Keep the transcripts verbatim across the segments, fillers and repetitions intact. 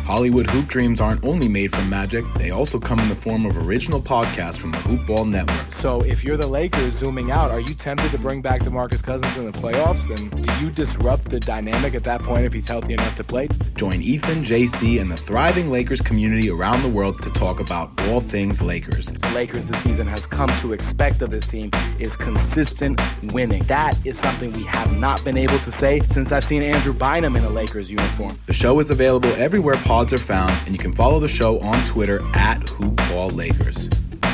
Hollywood Hoop Dreams aren't only made from magic, they also come in the form of original podcasts from the Hoop Ball Network. So if you're the Lakers zooming out, are you tempted to bring back DeMarcus Cousins in the playoffs? And do you disrupt the dynamic at that point if he's healthy enough to play? Join Ethan, J C, and the thriving Lakers community around the world to talk about all things Lakers. The Lakers this season has come to expect of this team is consistent winning. That is something we have not been able to say since I've seen Andrew Bynum in a Lakers uniform. The show is available everywhere pods are found, and you can follow the show on Twitter at HoopBallLakers.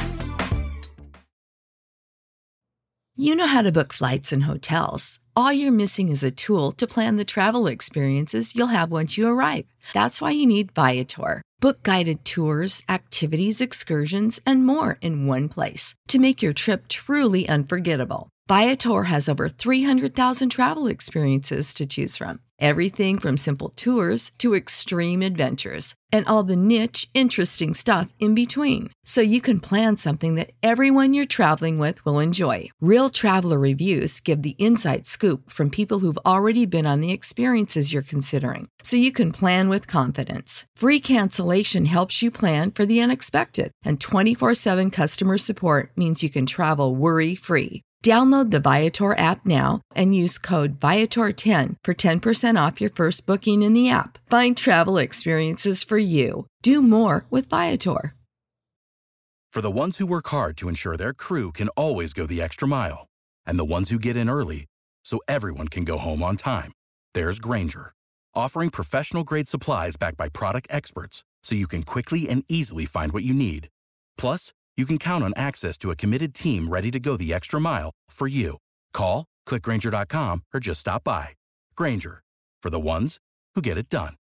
You know how to book flights and hotels. All you're missing is a tool to plan the travel experiences you'll have once you arrive. That's why you need Viator. Book guided tours, activities, excursions, and more in one place to make your trip truly unforgettable. Viator has over three hundred thousand travel experiences to choose from. Everything from simple tours to extreme adventures and all the niche, interesting stuff in between. So you can plan something that everyone you're traveling with will enjoy. Real traveler reviews give the inside scoop from people who've already been on the experiences you're considering. So you can plan with confidence. Free cancellation helps you plan for the unexpected. And twenty-four seven customer support means you can travel worry-free. Download the Viator app now and use code Viator ten for ten percent off your first booking in the app. Find travel experiences for you. Do more with Viator. For the ones who work hard to ensure their crew can always go the extra mile, and the ones who get in early so everyone can go home on time, there's Grainger, offering professional-grade supplies backed by product experts so you can quickly and easily find what you need. Plus, you can count on access to a committed team ready to go the extra mile for you. Call, click Grainger dot com, or just stop by. Grainger, for the ones who get it done.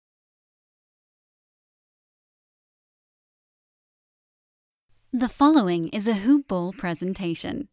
The following is a Hoop Ball presentation.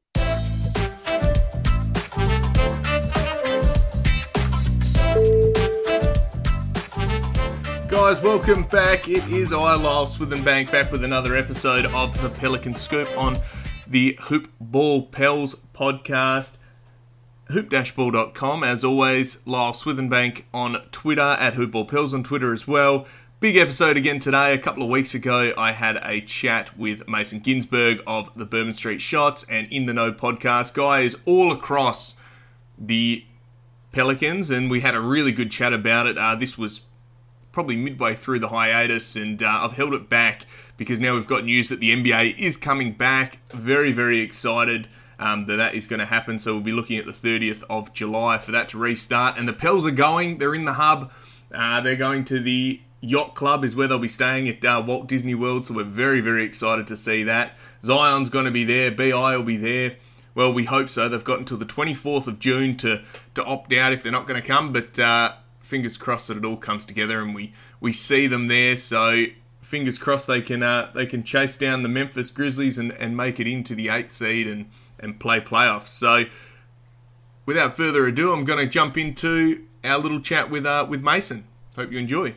Guys, welcome back. It is I, Lyle Swithenbank, back with another episode of the Pelican Scoop on the Hoop Ball Pels podcast. hoop dash ball dot com, as always. Lyle Swithenbank on Twitter, at Hoop Ball Pels on Twitter as well. Big episode again today. A couple of weeks ago, I had a chat with Mason Ginsberg of the Bourbon Street Shots and In The Know podcast. Guy is all across the Pelicans, and we had a really good chat about it. Uh, this was probably midway through the hiatus, and uh, I've held it back because now we've got news that the N B A is coming back. Very, very excited um, that that is going to happen. So we'll be looking at the thirtieth of July for that to restart. And the Pels are going. They're in the hub. Uh, they're going to the Yacht Club is where they'll be staying at uh, Walt Disney World. So we're very, very excited to see that. Zion's going to be there. B I will be there. Well, we hope so. They've got until the twenty-fourth of June to, to opt out if they're not going to come. But Uh, fingers crossed that it all comes together and we, we see them there. So fingers crossed they can uh, they can chase down the Memphis Grizzlies and, and make it into the eighth seed and, and play playoffs. So without further ado, I'm going to jump into our little chat with uh, with Mason. Hope you enjoy.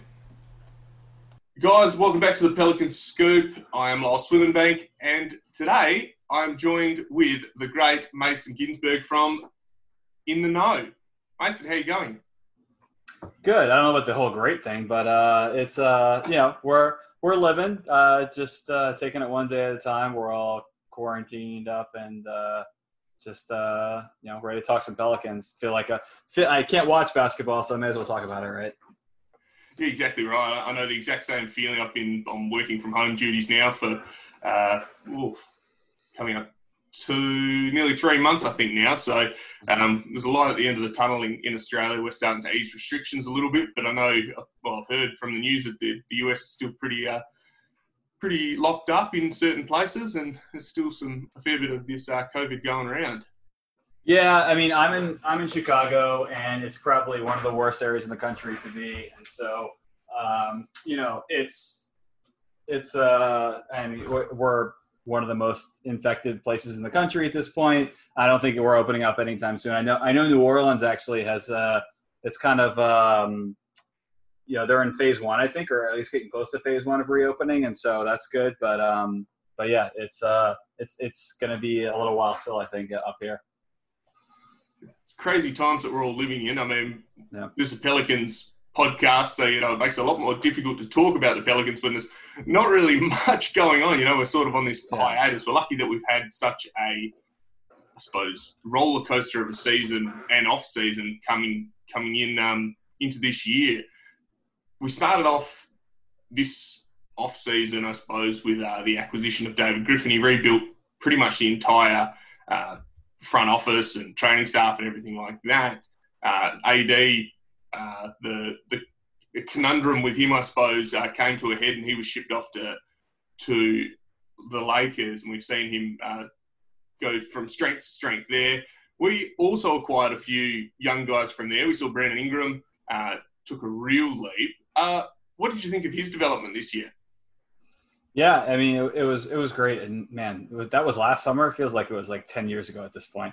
Guys, welcome back to the Pelican Scoop. I am Lyle Swithenbank, and today I'm joined with the great Mason Ginsberg from In The Know. Mason, how you going? Good. I don't know about the whole great thing, but uh, it's uh, you know we're we're living, uh, just uh, taking it one day at a time. We're all quarantined up and uh, just uh, you know ready to talk some Pelicans. Feel like a I can't watch basketball, so I may as well talk about it, right? Yeah, exactly right. I know the exact same feeling. I've been I'm working from home duties now for uh, ooh, coming up to nearly three months, I think now. So um, there's a light at the end of the tunnel in, in Australia. We're starting to ease restrictions a little bit, but I know, well, I've heard from the news that the, the U S is still pretty, uh, pretty locked up in certain places, and there's still some a fair bit of this uh, COVID going around. Yeah, I mean, I'm in I'm in Chicago, and it's probably one of the worst areas in the country to be, and so um, you know, it's it's uh, I mean, we're, we're one of the most infected places in the country at this point. I don't think we're opening up anytime soon. I know I know New Orleans actually has uh it's kind of um you know, they're in phase one, I think, or at least getting close to phase one of reopening, and so that's good. But um but yeah, it's uh it's it's gonna be a little while still, I think, up here. It's crazy times that we're all living in. I mean, yeah. This is Pelicans podcast, so, you know, it makes it a lot more difficult to talk about the Pelicans when there's not really much going on. You know, we're sort of on this yeah. hiatus. We're lucky that we've had such a, I suppose, roller coaster of a season and off season coming coming in um, into this year. We started off this off season, I suppose, with uh, the acquisition of David Griffin. He rebuilt pretty much the entire uh, front office and training staff and everything like that. Uh, A D, uh, the, the the conundrum with him, I suppose, uh, came to a head, and he was shipped off to to the Lakers, and we've seen him uh, go from strength to strength there. We also acquired a few young guys from there. We saw Brandon Ingram uh, took a real leap. Uh, what did you think of his development this year? Yeah, I mean, it, it was it was great, and man, that was last summer. It feels like it was like ten years ago at this point.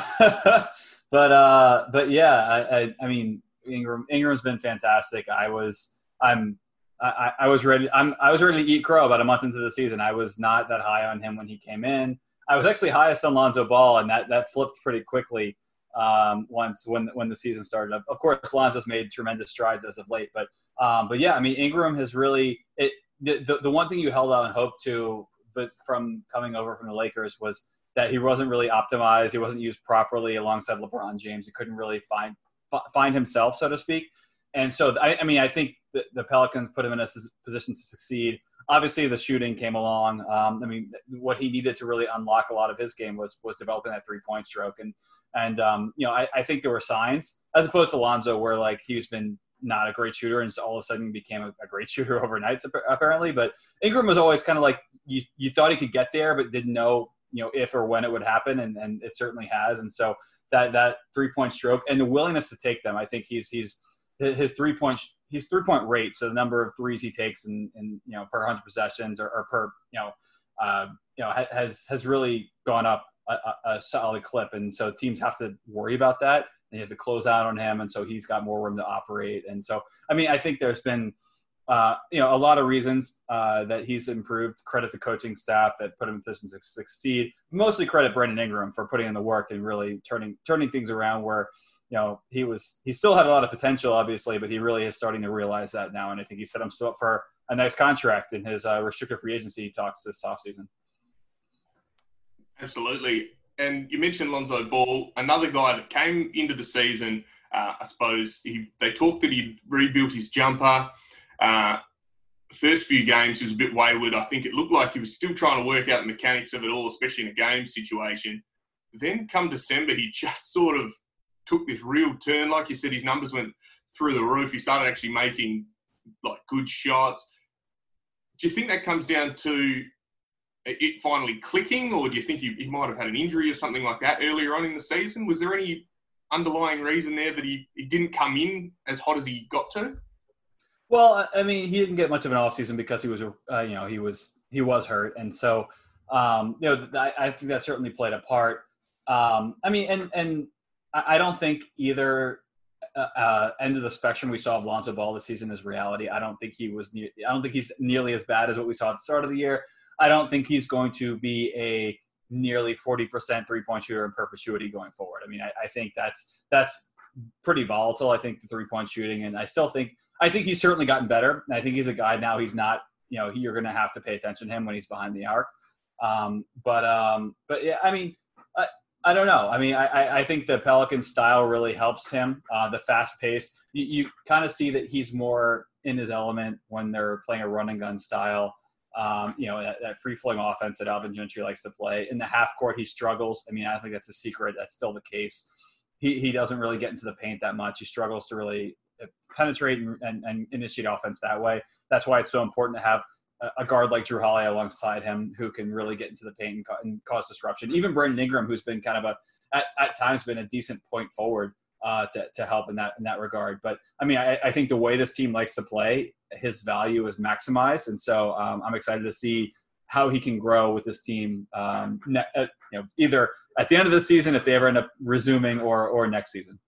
but uh, but yeah, I, I, I mean, Ingram Ingram's been fantastic. I was I'm I, I was ready. I'm I was ready to eat crow about a month into the season. I was not that high on him when he came in. I was actually highest on Lonzo Ball, and that that flipped pretty quickly um, once when when the season started. Of, of course, Lonzo's made tremendous strides as of late, but um, but yeah, I mean, Ingram has really it. The, the the one thing you held out and hope to, but from coming over from the Lakers, was that he wasn't really optimized. He wasn't used properly alongside LeBron James. He couldn't really find find himself, so to speak. And so, I, I mean, I think the, the Pelicans put him in a position to succeed. Obviously, the shooting came along. Um, I mean, what he needed to really unlock a lot of his game was was developing that three point stroke. And and um, you know, I, I think there were signs, as opposed to Lonzo, where like he's been not a great shooter, and so all of a sudden became a, a great shooter overnight, apparently. But Ingram was always kind of like, you you thought he could get there, but didn't know, you know, if or when it would happen, and, and it certainly has. And so that that three-point stroke and the willingness to take them, I think he's he's his three-point his three-point rate, so the number of threes he takes in, in you know, per one hundred possessions or, or per, you know, uh, you know, has has really gone up a, a solid clip. And so teams have to worry about that. And you have to close out on him, and so he's got more room to operate. And so, I mean, I think there's been, uh, you know, a lot of reasons uh, that he's improved. Credit the coaching staff that put him in position to succeed. Mostly credit Brandon Ingram for putting in the work and really turning turning things around. Where, you know, he was he still had a lot of potential, obviously, but he really is starting to realize that now. And I think he set himself up for a nice contract in his uh, restricted free agency talks this offseason. Absolutely. And you mentioned Lonzo Ball, another guy that came into the season. Uh, I suppose he, they talked that he rebuilt his jumper. Uh, first few games, he was a bit wayward. I think it looked like he was still trying to work out the mechanics of it all, especially in a game situation. Then come December, he just sort of took this real turn. Like you said, his numbers went through the roof. He started actually making like good shots. Do you think that comes down to it finally clicking, or do you think he, he might have had an injury or something like that earlier on in the season? Was there any underlying reason there that he, he didn't come in as hot as he got to? Well, I mean, he didn't get much of an offseason because he was, uh, you know, he was he was hurt, and so um, you know, I, I think that certainly played a part. Um, I mean, and and I don't think either uh, uh, end of the spectrum we saw of Lonzo Ball this season is reality. I don't think he was. Ne- I don't think he's nearly as bad as what we saw at the start of the year. I don't think he's going to be a nearly forty percent three-point shooter in perpetuity going forward. I mean, I, I think that's that's pretty volatile, I think, the three-point shooting. And I still think – I think he's certainly gotten better. And I think he's a guy now he's not – you know, you're going to have to pay attention to him when he's behind the arc. Um, but, um, but yeah, I mean, I, I don't know. I mean, I, I think the Pelican style really helps him. Uh, the fast pace. You, you kind of see that he's more in his element when they're playing a run-and-gun style. Um, you know, that, that free-flowing offense that Alvin Gentry likes to play. In the half court, he struggles. I mean, I think that's a secret. That's still the case. He he doesn't really get into the paint that much. He struggles to really penetrate and, and, and initiate offense that way. That's why it's so important to have a, a guard like Jrue Holiday alongside him who can really get into the paint and, ca- and cause disruption. Even Brandon Ingram, who's been kind of a at, at times been a decent point forward uh, to to help in that in that regard. But I mean, I, I think the way this team likes to play, his value is maximized, and so um, I'm excited to see how he can grow with this team. Um, ne- uh, you know, either at the end of the season, if they ever end up resuming, or or next season.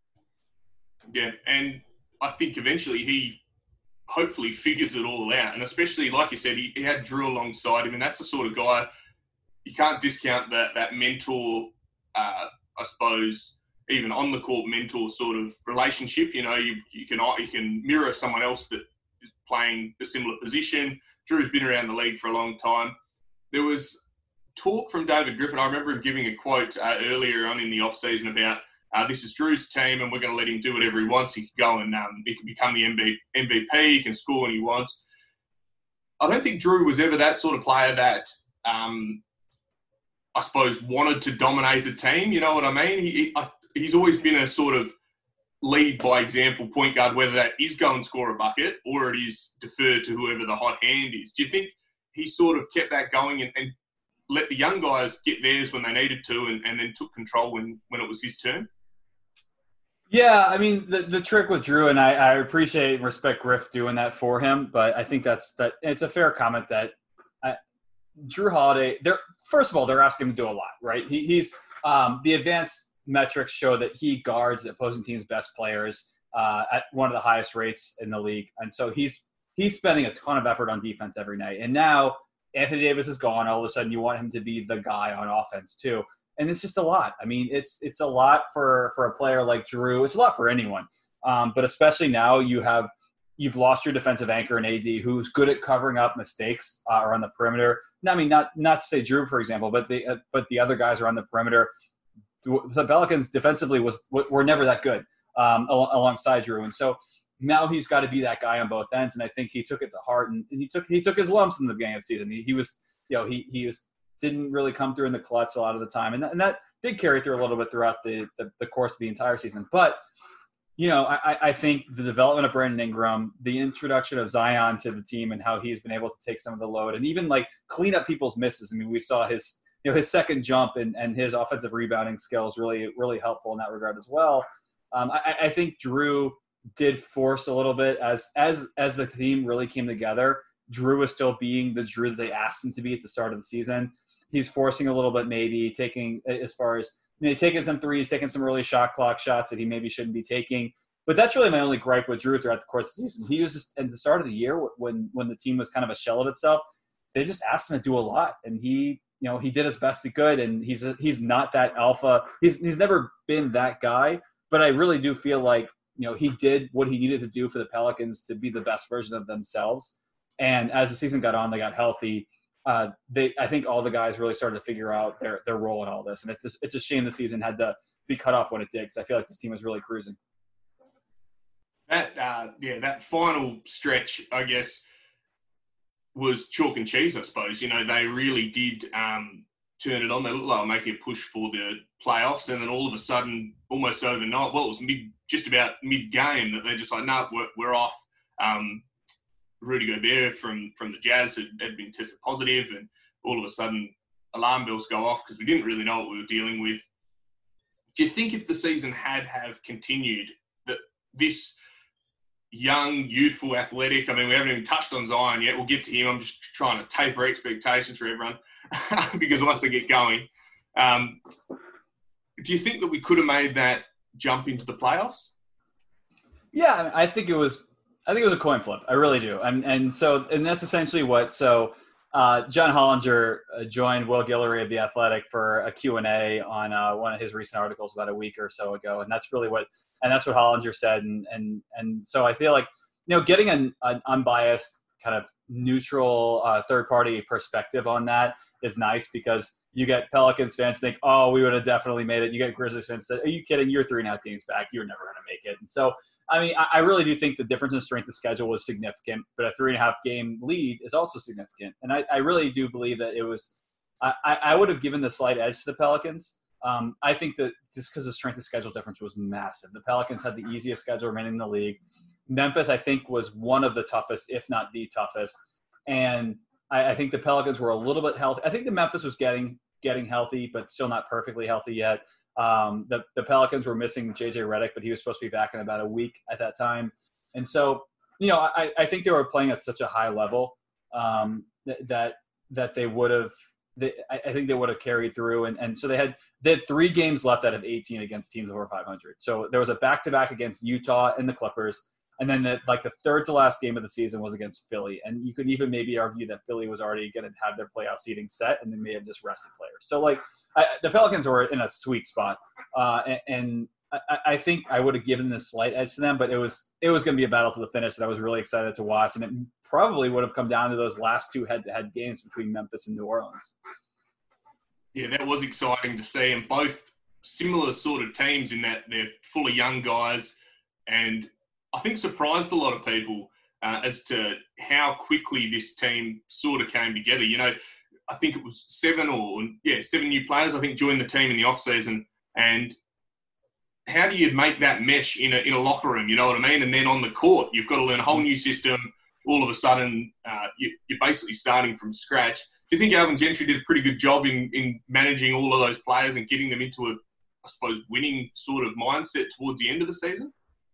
Yeah, and I think eventually he hopefully figures it all out, and especially like you said, he, he had Jrue alongside him, and that's the sort of guy you can't discount that that mentor. Uh, I suppose even on the court mentor sort of relationship. You know, you, you can you can mirror someone else that is playing a similar position. Drew's been around the league for a long time. There was talk from David Griffin. I remember him giving a quote uh, earlier on in the off-season about uh, this is Drew's team and we're going to let him do whatever he wants. He can go and um, he can become the M V P. He can score when he wants. I don't think Drew was ever that sort of player that, um, I suppose, wanted to dominate a team. You know what I mean? He, he I, he's always been a sort of lead by example point guard, whether that is go and score a bucket or it is defer to whoever the hot hand is. Do you think he sort of kept that going and, and let the young guys get theirs when they needed to and, and then took control when, when it was his turn? Yeah, I mean, the, the trick with Drew, and I, I appreciate and respect Griff doing that for him, but I think that's that it's a fair comment that I, Drew Holiday, they're first of all, they're asking him to do a lot, right? He, he's um, the advanced metrics show that he guards opposing teams' best players uh, at one of the highest rates in the league. And so he's he's spending a ton of effort on defense every night. And now Anthony Davis is gone. All of a sudden you want him to be the guy on offense too. And it's just a lot. I mean, it's it's a lot for, for a player like Drew. It's a lot for anyone. Um, but especially now you have you've lost your defensive anchor in A D who's good at covering up mistakes uh, around the perimeter. I mean, not not to say Drew, for example, but the uh, but the other guys around the perimeter. The Pelicans defensively was were never that good um, alongside Drew, and so now he's got to be that guy on both ends. And I think he took it to heart, and, and he took he took his lumps in the beginning of the season. He, he was, you know, he he was didn't really come through in the clutch a lot of the time, and that, and that did carry through a little bit throughout the, the the course of the entire season. But you know, I, I think the development of Brandon Ingram, the introduction of Zion to the team, and how he's been able to take some of the load and even like clean up people's misses. I mean, we saw his. You know, his second jump and, and his offensive rebounding skills really, really helpful in that regard as well. Um, I, I think Drew did force a little bit as as as the team really came together. Drew was still being the Drew that they asked him to be at the start of the season. He's forcing a little bit, maybe taking as far as you know, taking some threes, taking some early shot clock shots that he maybe shouldn't be taking. But that's really my only gripe with Drew throughout the course of the season. He was just at the start of the year when when the team was kind of a shell of itself. They just asked him to do a lot, and he. You know, he did as best he could, and he's a, he's not that alpha. He's he's never been that guy, but I really do feel like, you know, he did what he needed to do for the Pelicans to be the best version of themselves. And as the season got on, they got healthy. Uh, they I think all the guys really started to figure out their their role in all this, and it's it's a shame the season had to be cut off when it did, because I feel like this team was really cruising. That uh, yeah, that final stretch, I guess, was chalk and cheese, I suppose. You know, they really did um, turn it on. They looked like they were making a push for the playoffs, and then all of a sudden, almost overnight, well, it was mid, just about mid-game that they're just like, no, nah, we're, we're off. Um, Rudy Gobert from, from the Jazz had, had been tested positive, and all of a sudden, alarm bells go off because we didn't really know what we were dealing with. Do you think if the season had have continued, that this young, youthful, athletic. I mean, we haven't even touched on Zion yet. We'll get to him. I'm just trying to taper expectations for everyone because once they get going, um, do you think that we could have made that jump into the playoffs? Yeah, I think it was. I think it was a coin flip. I really do. And and so and that's essentially what. So uh, John Hollinger uh, joined Will Guillory of The Athletic for a Q and A on uh, one of his recent articles about a week or so ago, and that's really what. And that's what Hollinger said. And and and so I feel like, you know, getting an, an unbiased kind of neutral uh, third-party perspective on that is nice, because you get Pelicans fans think, oh, we would have definitely made it. You get Grizzlies fans say, are you kidding? You're three and a half games back. You're never going to make it. And so, I mean, I, I really do think the difference in strength of schedule was significant, but a three and a half game lead is also significant. And I, I really do believe that it was I, – I would have given the slight edge to the Pelicans. Um, I think that just because the strength of schedule difference was massive. The Pelicans had the easiest schedule remaining in the league. Memphis, I think, was one of the toughest, if not the toughest. And I, I think the Pelicans were a little bit healthy. I think the Memphis was getting getting healthy, but still not perfectly healthy yet. Um, the, the Pelicans were missing J J Redick, but he was supposed to be back in about a week at that time. And so, you know, I, I think they were playing at such a high level um, that, that that they would have – They, I think they would have carried through, and, and so they had they had three games left out of eighteen against teams over five hundred. So there was a back-to-back against Utah and the Clippers, and then the, like the third to last game of the season was against Philly. And you could even maybe argue that Philly was already going to have their playoff seeding set, and they may have just rested players. So like I, the Pelicans were in a sweet spot, uh, and, and I, I think I would have given the slight edge to them, but it was it was going to be a battle to the finish that I was really excited to watch, and it probably would have come down to those last two head-to-head games between Memphis and New Orleans. Yeah, that was exciting to see, and both similar sort of teams in that they're full of young guys, and I think surprised a lot of people uh, as to how quickly this team sort of came together. You know, I think it was seven or, yeah, seven new players, I think, joined the team in the off-season, and how do you make that mesh in a, in a locker room, you know what I mean? And then on the court, you've got to learn a whole new system. All of a sudden, uh, you, you're basically starting from scratch. Do you think Alvin Gentry did a pretty good job in, in managing all of those players and getting them into a, I suppose, winning sort of mindset towards the end of the season?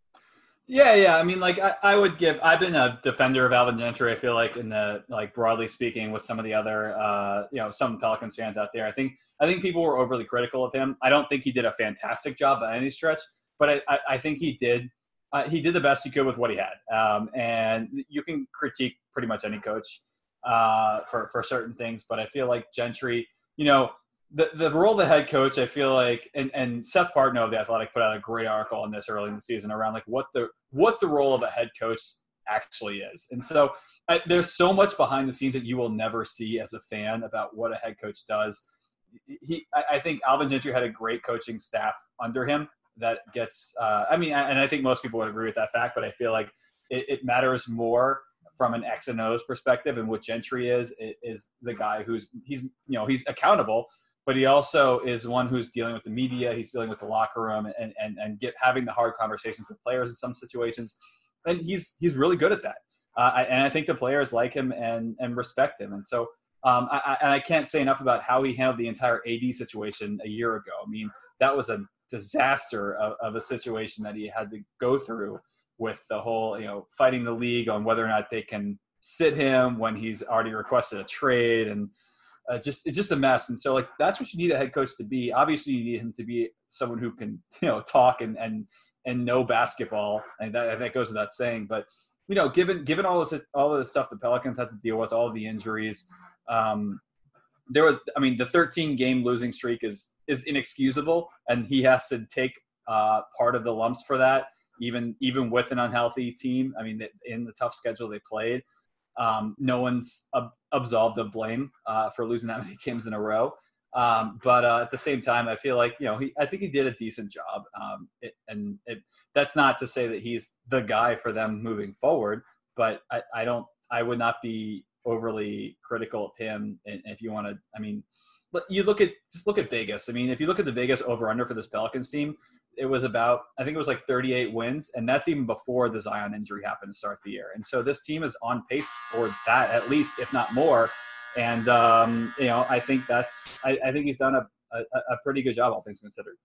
Yeah, yeah. I mean, like, I, I would give – I've been a defender of Alvin Gentry, I feel like, in the – like, broadly speaking, with some of the other uh, – you know, some Pelicans fans out there. I think I think people were overly critical of him. I don't think he did a fantastic job by any stretch, but I, I, I think he did uh, – he did the best he could with what he had. Um, and you can critique pretty much any coach uh, for, for certain things, but I feel like Gentry, you know – The the role of the head coach, I feel like, and, and Seth Partnow of The Athletic put out a great article on this early in the season around like what the what the role of a head coach actually is. And so I, there's so much behind the scenes that you will never see as a fan about what a head coach does. He, I, I think Alvin Gentry had a great coaching staff under him that gets, uh, I mean, and I think most people would agree with that fact, but I feel like it, it matters more from an X and O's perspective. And what Gentry is, is the guy who's, he's, you know, he's accountable, but he also is one who's dealing with the media. He's dealing with the locker room and and and get having the hard conversations with players in some situations, and he's he's really good at that. Uh, I, and I think the players like him and and respect him. And so um, I, I, and I can't say enough about how he handled the entire A D situation a year ago. I mean, that was a disaster of, of a situation that he had to go through with the whole, you know, fighting the league on whether or not they can sit him when he's already requested a trade, and Uh, just it's just a mess. And so like that's what you need a head coach to be. Obviously you need him to be someone who can, you know, talk and and and know basketball, and that that goes without saying. But you know, given given all this all of the stuff the Pelicans had to deal with, all of the injuries, um, there was I mean the thirteen game losing streak is is inexcusable, and he has to take uh, part of the lumps for that, even even with an unhealthy team. I mean, in the tough schedule they played. Um, no one's ab- absolved of blame uh, for losing that many games in a row. Um, but uh, at the same time, I feel like, you know, he, I think he did a decent job. Um, it, and it, that's not to say that he's the guy for them moving forward, but I, I don't, I would not be overly critical of him. And if you want to, I mean, you look at, just look at Vegas. I mean, if you look at the Vegas over under for this Pelicans team, it was about, I think it was like thirty-eight wins, and that's even before the Zion injury happened to start the year. And so this team is on pace for that, at least, if not more. And, um, you know, I think that's, I, I think he's done a, a, a pretty good job, all things considered.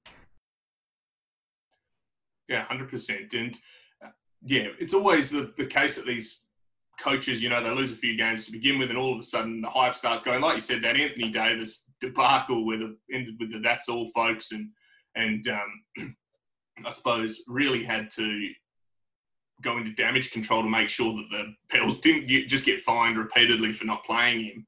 Yeah, one hundred percent. And, uh, yeah, it's always the, the case that these coaches, you know, they lose a few games to begin with, and all of a sudden the hype starts going. Like you said, that Anthony Davis debacle where the ended with the that's all, folks, and, and um, I suppose really had to go into damage control to make sure that the Pels didn't get, just get fined repeatedly for not playing him.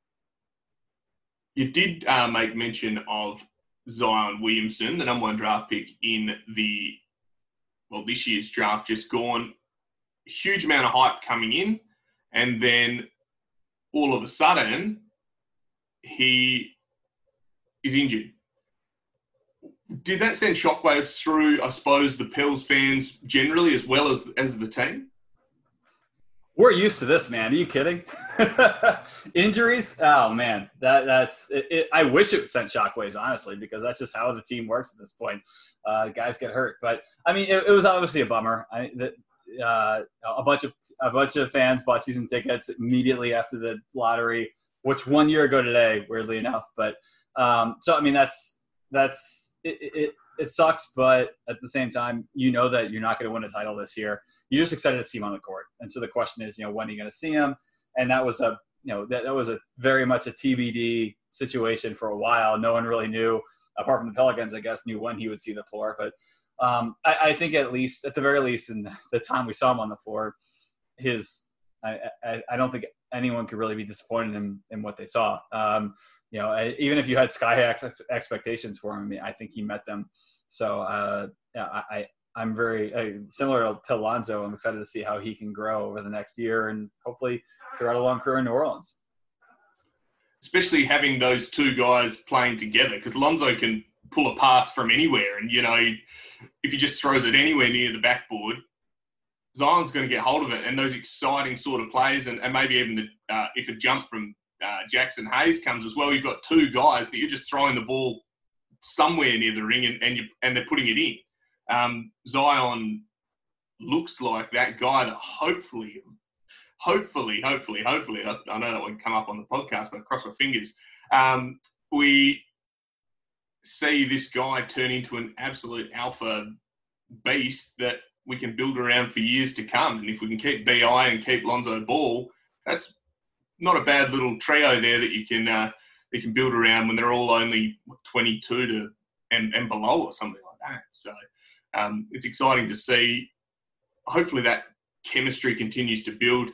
You did uh, make mention of Zion Williamson, the number one draft pick in the, well, this year's draft just gone. Huge amount of hype coming in, and then all of a sudden he is injured. Did that send shockwaves through, I suppose, the Pels fans generally as well as as the team? We're used to this, man. Are you kidding? Injuries? Oh, man. That that's it, it, I wish it sent shockwaves, honestly, because that's just how the team works at this point. Uh, guys get hurt. But, I mean, it, it was obviously a bummer. I, that, uh, a bunch of a bunch of fans bought season tickets immediately after the lottery, which one year ago today, weirdly enough. But um, so, I mean, that's that's – It, it it sucks, but at the same time, you know that you're not going to win a title this year. You're just excited to see him on the court. And so the question is, you know, when are you going to see him? And that was a, you know, that, that was a very much a T B D situation for a while. No one really knew, apart from the Pelicans, I guess, knew when he would see the floor. But um, I, I think at least, at the very least, in the time we saw him on the floor, his, I, I, I don't think anyone could really be disappointed in, in what they saw. Um, You know, even if you had sky high expectations for him, I think he met them So uh, yeah, I, I'm very uh, similar to Lonzo. I'm excited to see how he can grow over the next year and hopefully throughout a long career in New Orleans. Especially having those two guys playing together, because Lonzo can pull a pass from anywhere. And, you know, if he just throws it anywhere near the backboard, Zion's going to get hold of it. And those exciting sort of plays, and, and maybe even the, uh, if a jump from uh, Jackson Hayes comes as well, you've got two guys that you're just throwing the ball somewhere near the ring and and, you, and they're putting it in. Um, Zion looks like that guy that hopefully, hopefully, hopefully, hopefully, I, I know that won't come up on the podcast, but cross my fingers, um, we see this guy turn into an absolute alpha beast that we can build around for years to come. And if we can keep B I and keep Lonzo Ball, that's not a bad little trio there that you can uh, you can build around when they're all only twenty-two to and, and below or something like that. So um, it's exciting to see. Hopefully that chemistry continues to build.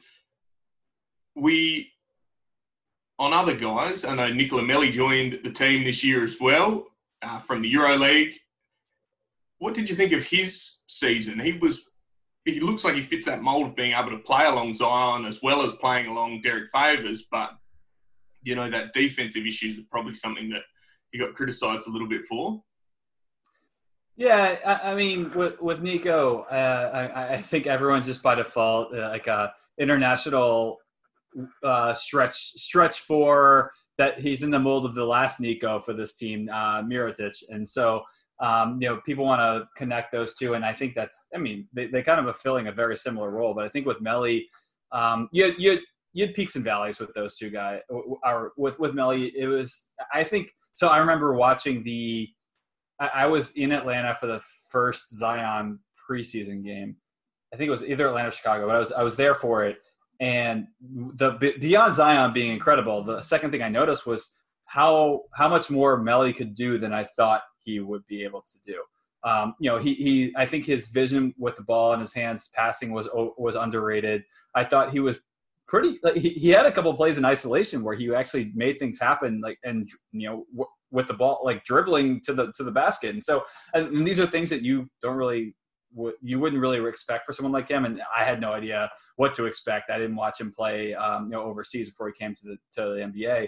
We, on other guys, I know Nicola Melli joined the team this year as well uh, from the EuroLeague. What did you think of his season? He was, he looks like he fits that mold of being able to play along Zion as well as playing along Derek Favors, but, you know, that defensive issues are probably something that he got criticised a little bit for. Yeah, I, I mean, with, with Nico, uh, I, I think everyone just by default, uh, like a international uh, stretch stretch for that he's in the mold of the last Nico for this team, uh, Mirotic. And so, um, you know, people want to connect those two. And I think that's, I mean, they, they kind of are filling a very similar role. But I think with Melli, um, you, you, you had peaks and valleys with those two guys. Or with, with Melli, it was, I think, so I remember watching the, I, I was in Atlanta for the first Zion preseason game. I think it was either Atlanta or Chicago, but I was, I was there for it. And the beyond Zion being incredible, the second thing I noticed was how how much more Melli could do than I thought he would be able to do. Um, you know, he he I think his vision with the ball in his hands, passing was was underrated. I thought he was pretty. Like, he he had a couple of plays in isolation where he actually made things happen, like and you know w- with the ball, like dribbling to the to the basket. And so, and, and these are things that you don't really. You wouldn't really expect for someone like him, and I had no idea what to expect. I didn't watch him play, um, you know, overseas before he came to the to the N B A.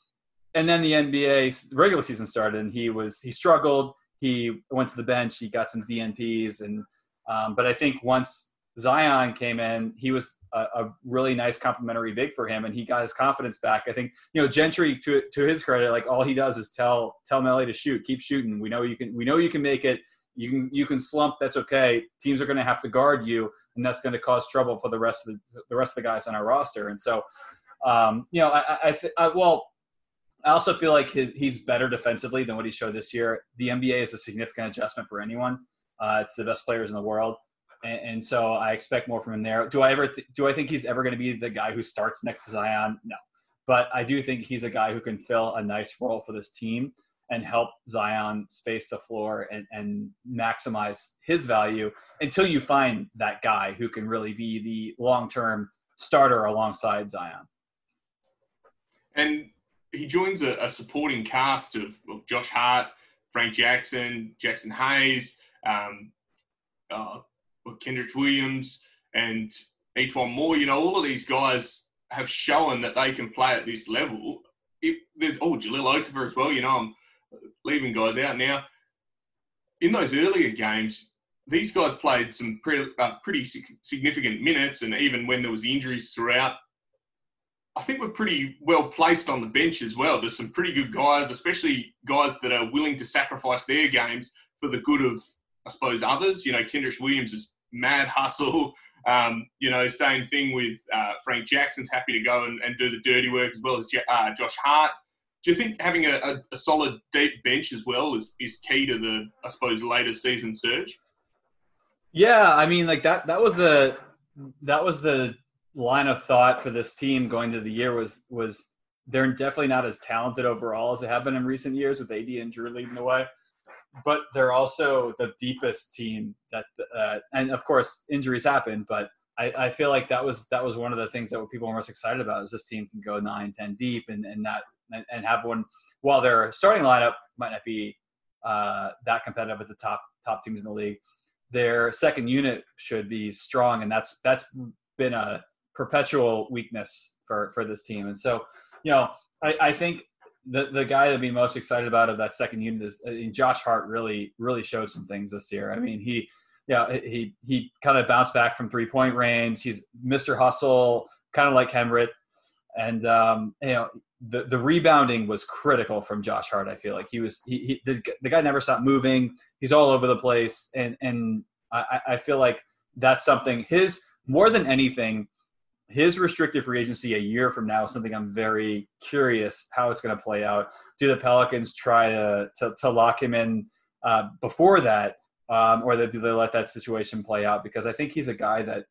And then the N B A regular season started, and he was he struggled. He went to the bench. He got some D N Ps, and um, but I think once Zion came in, he was a, a really nice complimentary big for him, and he got his confidence back. I think you know Gentry, to to his credit, like all he does is tell tell Melli to shoot, keep shooting. We know you can. We know you can make it. You can you can slump. That's okay. Teams are going to have to guard you, and that's going to cause trouble for the rest of the, the rest of the guys on our roster. And so, um, you know, I, I, th- I well, I also feel like his, he's better defensively than what he showed this year. The N B A is a significant adjustment for anyone. Uh, it's the best players in the world, and, and so I expect more from him there. Do I ever th- do I think he's ever going to be the guy who starts next to Zion? No, but I do think he's a guy who can fill a nice role for this team and help Zion space the floor and, and maximize his value until you find that guy who can really be the long-term starter alongside Zion. And he joins a, a supporting cast of well, Josh Hart, Frank Jackson, Jackson Hayes, um, uh, Kendrick Williams, and E'Twaun Moore. You know, all of these guys have shown that they can play at this level. If there's oh, Jahlil Okafor as well. You know, I'm leaving guys out now. In those earlier games, these guys played some pre- uh, pretty significant minutes, and even when there was injuries throughout, I think we're pretty well placed on the bench as well. There's some pretty good guys, especially guys that are willing to sacrifice their games for the good of, I suppose, others. You know, Kendrick Williams is mad hustle. Um, you know, same thing with uh, Frank Jackson's happy to go and, and do the dirty work, as well as J- uh, Josh Hart. Do you think having a, a, a solid deep bench as well is, is key to the, I suppose, later season surge? Yeah, I mean, like that that was the that was the line of thought for this team going into the year was was they're definitely not as talented overall as they have been in recent years with A D and Drew leading the way, but they're also the deepest team that uh, and of course injuries happen, but I, I feel like that was that was one of the things that people were most excited about is this team can go nine, ten deep and, and not and, and have one while their starting lineup might not be uh, that competitive with the top top teams in the league. Their second unit should be strong, and that's that's been a perpetual weakness for, for this team. And so, you know, I, I think the the guy to be most excited about of that second unit is I mean, Josh Hart. Really, really showed some things this year. I mean, he, yeah, he he kind of bounced back from three point range. He's Mister Hustle, kind of like Henrit, and um, you know, the the rebounding was critical from Josh Hart. I feel like he was he, he the, the guy never stopped moving. He's all over the place, and and I, I feel like that's something his more than anything. His restricted free agency a year from now is something I'm very curious how it's going to play out. Do the Pelicans try to to, to lock him in uh, before that, um, or do they let that situation play out? Because I think he's a guy that,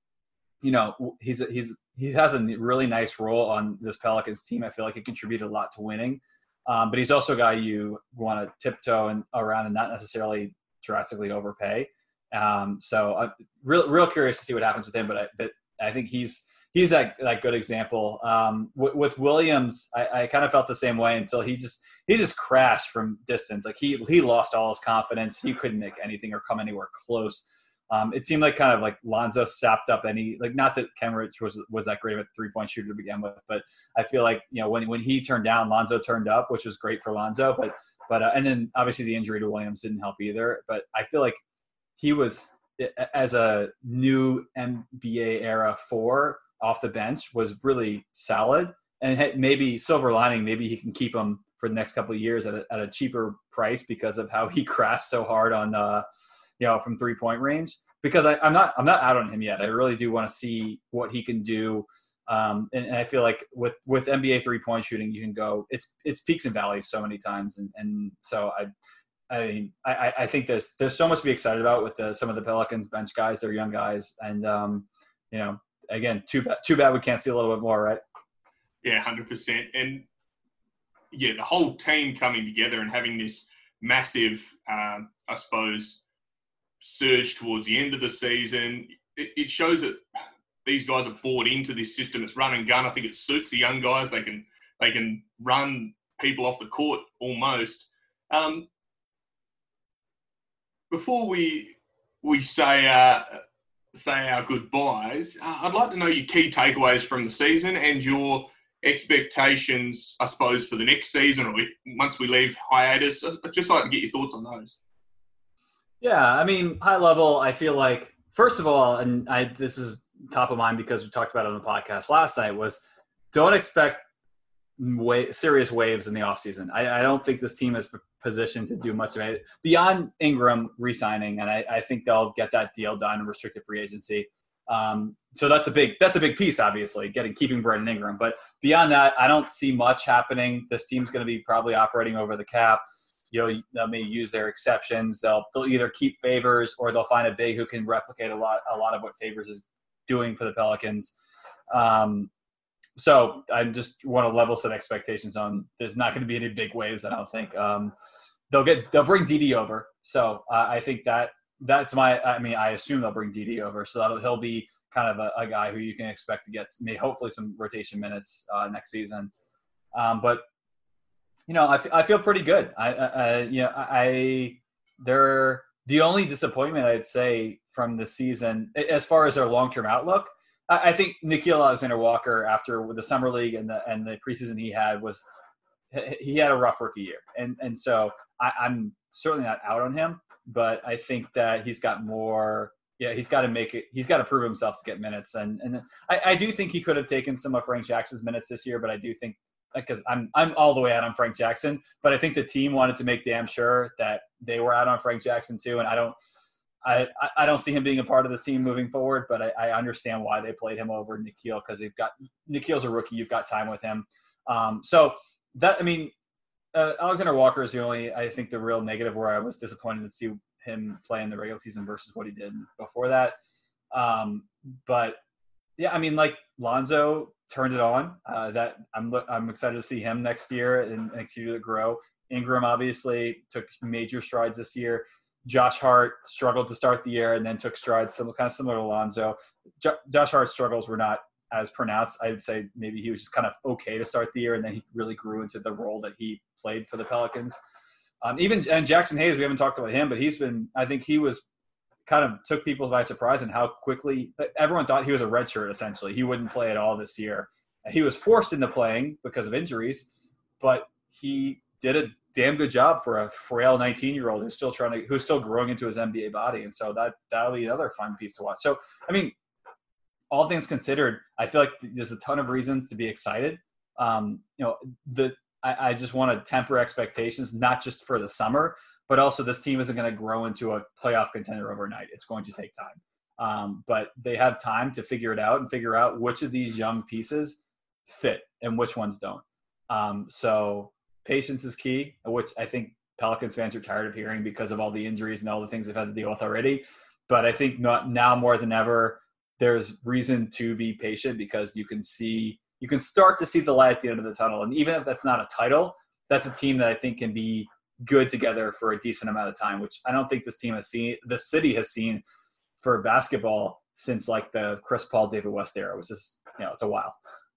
you know, he's he's he has a really nice role on this Pelicans team. I feel like he contributed a lot to winning, um, but he's also a guy you want to tiptoe and around and not necessarily drastically overpay. Um, so I'm real real curious to see what happens with him. But I, but I think he's he's that, that good example. Um, with, with Williams, I, I kind of felt the same way until he just he just crashed from distance. Like he he lost all his confidence. He couldn't make anything or come anywhere close. Um, it seemed like kind of like Lonzo sapped up any like not that Kenrich was was that great of a three point shooter to begin with, but I feel like you know when when he turned down, Lonzo turned up, which was great for Lonzo. But but uh, and then obviously the injury to Williams didn't help either. But I feel like he was, as a new N B A era four off the bench, was really solid. And maybe silver lining, maybe he can keep him for the next couple of years at a, at a cheaper price because of how he crashed so hard on, uh, you know, from three point range. Because I, I'm not, I'm not out on him yet. I really do want to see what he can do. Um, and, and I feel like with, with N B A three point shooting, you can go, it's, it's peaks and valleys so many times. And, and so I, I mean, I, I think there's there's so much to be excited about with the, some of the Pelicans bench guys. They're young guys, and um, you know, again, too bad too bad we can't see a little bit more, right? Yeah, one hundred percent. And yeah, the whole team coming together and having this massive, um, I suppose, surge towards the end of the season. It, it shows that these guys are bought into this system. It's run and gun. I think it suits the young guys. They can they can run people off the court almost. Um, Before we we say uh, say our goodbyes, uh, I'd like to know your key takeaways from the season and your expectations, I suppose, for the next season or once we leave hiatus. I'd just like to get your thoughts on those. Yeah, I mean, high level, I feel like, first of all, and I this is top of mind because we talked about it on the podcast last night, was don't expect Wa- serious waves in the offseason. I, I don't think this team is positioned to do much of it beyond Ingram re-signing, and I, I think they'll get that deal done in restricted free agency. Um, so that's a big that's a big piece, obviously, getting keeping Brandon Ingram. But beyond that, I don't see much happening. This team's going to be probably operating over the cap. You know, they'll may use their exceptions. They'll they'll either keep Favors or they'll find a big who can replicate a lot a lot of what Favors is doing for the Pelicans. Um, So I just want to level set expectations on there's not going to be any big waves, I don't think. Um, they'll get they'll bring D D over. So uh, I think that that's my – I mean, I assume they'll bring D D over. So that'll, he'll be kind of a, a guy who you can expect to get maybe hopefully some rotation minutes uh, next season. Um, but, you know, I, f- I feel pretty good. I, I you know, I they're the only disappointment I'd say from the season as far as their long-term outlook. I think Nickeil Alexander-Walker, after the summer league and the and the preseason he had, was he had a rough rookie year, and and so I, I'm certainly not out on him, but I think that he's got more. Yeah, he's got to make it. He's got to prove himself to get minutes, and and I, I do think he could have taken some of Frank Jackson's minutes this year, but I do think because I'm I'm all the way out on Frank Jackson, but I think the team wanted to make damn sure that they were out on Frank Jackson too, and I don't. I, I don't see him being a part of this team moving forward, but I, I understand why they played him over Nickeil because they've got Nickeil's a rookie. You've got time with him. Um, so that, I mean, uh, Alexander Walker is the only, I think the real negative where I was disappointed to see him play in the regular season versus what he did before that. Um, but yeah, I mean, like Lonzo turned it on uh, that I'm, I'm excited to see him next year and continue to grow. Ingram obviously took major strides this year. Josh Hart struggled to start the year and then took strides, some kind of similar to Lonzo. Jo- Josh Hart's struggles were not as pronounced. I would say maybe he was just kind of okay to start the year, and then he really grew into the role that he played for the Pelicans. Um, even and Jackson Hayes, we haven't talked about him, but he's been. I think he was kind of took people by surprise and how quickly everyone thought he was a redshirt. Essentially, he wouldn't play at all this year. He was forced into playing because of injuries, but he did a damn good job for a frail nineteen-year-old who's still trying to, who's still growing into his N B A body. And so that, that'll be another fun piece to watch. So, I mean, all things considered, I feel like there's a ton of reasons to be excited. Um, you know, the, I, I just want to temper expectations, not just for the summer, but also this team isn't going to grow into a playoff contender overnight. It's going to take time. Um, but they have time to figure it out and figure out which of these young pieces fit and which ones don't. Um, so patience is key, which I think Pelicans fans are tired of hearing because of all the injuries and all the things they've had to deal with already. But I think not now more than ever, there's reason to be patient because you can see, you can start to see the light at the end of the tunnel. And even if that's not a title, that's a team that I think can be good together for a decent amount of time, which I don't think this team has seen, the city has seen for basketball since like the Chris Paul, David West era, which is, you know, it's a while.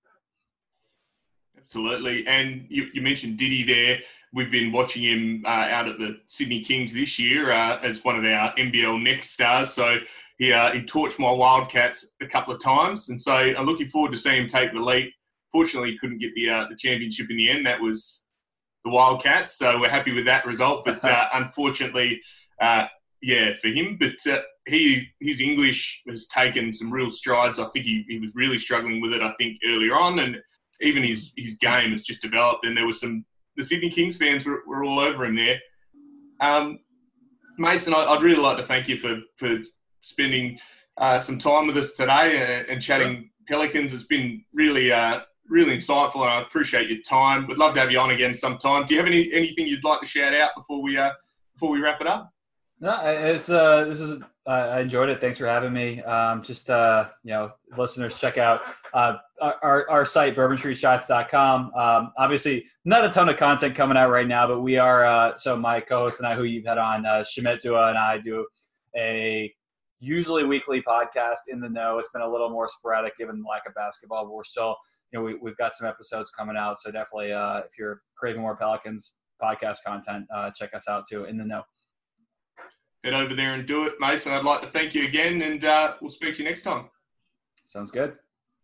Absolutely. And you, you mentioned Diddy there. We've been watching him uh, out at the Sydney Kings this year uh, as one of our N B L Next stars. So he, uh, he torched my Wildcats a couple of times. And so I'm looking forward to seeing him take the lead. Fortunately, he couldn't get the uh, the championship in the end. That was the Wildcats. So we're happy with that result. But uh, unfortunately, uh, yeah, for him. But uh, he his English has taken some real strides. I think he, he was really struggling with it, I think, earlier on. And even his, his game has just developed, and there was some – the Sydney Kings fans were, were all over him there. Um, Mason, I, I'd really like to thank you for, for spending uh, some time with us today and, and chatting Pelicans. It's been really uh, really insightful, and I appreciate your time. We'd love to have you on again sometime. Do you have any anything you'd like to shout out before we uh, before we wrap it up? No, it's uh, this is uh, I enjoyed it. Thanks for having me. Um, just uh, you know, listeners, check out uh, our our site bourbon street shots dot com. Um, obviously, not a ton of content coming out right now, but we are. Uh, so my co-host and I, who you've had on, uh, Shamit Dua and I, do a usually weekly podcast in the know. It's been a little more sporadic given the lack of basketball, but we're still, you know, we we've got some episodes coming out. So definitely, uh, if you're craving more Pelicans podcast content, uh, check us out too. In the Know. Head over there and do it, Mason. I'd like to thank you again, and uh, we'll speak to you next time. Sounds good.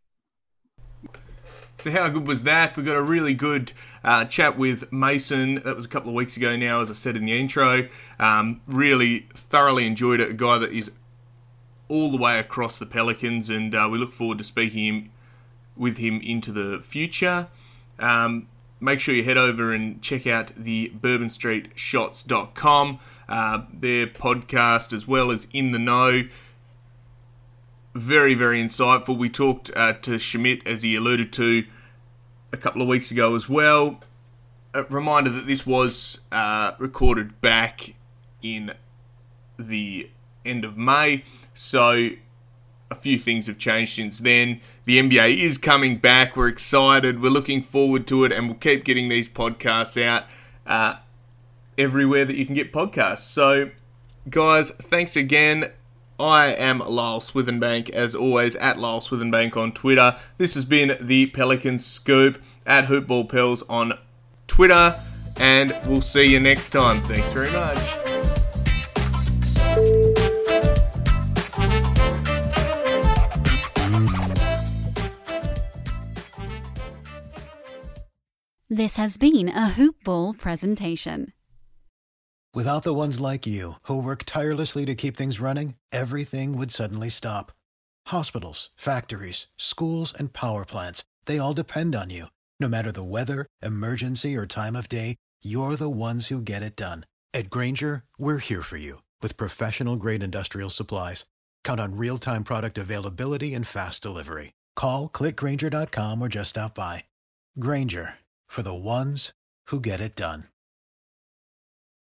So how good was that? We got a really good uh, chat with Mason. That was a couple of weeks ago now, as I said in the intro. Um, really thoroughly enjoyed it. A guy that is all the way across the Pelicans, and uh, we look forward to speaking with him into the future. Um, make sure you head over and check out the bourbon street shots dot com. Uh, their podcast, as well as In the Know. Very, very insightful. We talked uh, to Shamit, as he alluded to a couple of weeks ago as well. A reminder that this was uh, recorded back in the end of May, so a few things have changed since then. The N B A is coming back. We're excited. We're looking forward to it, and we'll keep getting these podcasts out uh, everywhere that you can get podcasts. So, guys, thanks again. I am Lyle Swithenbank, as always, at Lyle Swithenbank on Twitter. This has been the Pelicans Scoop, at HoopBallPels on Twitter, and we'll see you next time. Thanks very much. This has been a Hoop Ball presentation. Without the ones like you, who work tirelessly to keep things running, everything would suddenly stop. Hospitals, factories, schools, and power plants, they all depend on you. No matter the weather, emergency, or time of day, you're the ones who get it done. At Grainger, we're here for you with professional-grade industrial supplies. Count on real-time product availability and fast delivery. Call, click Grainger dot com, or just stop by. Grainger, for the ones who get it done.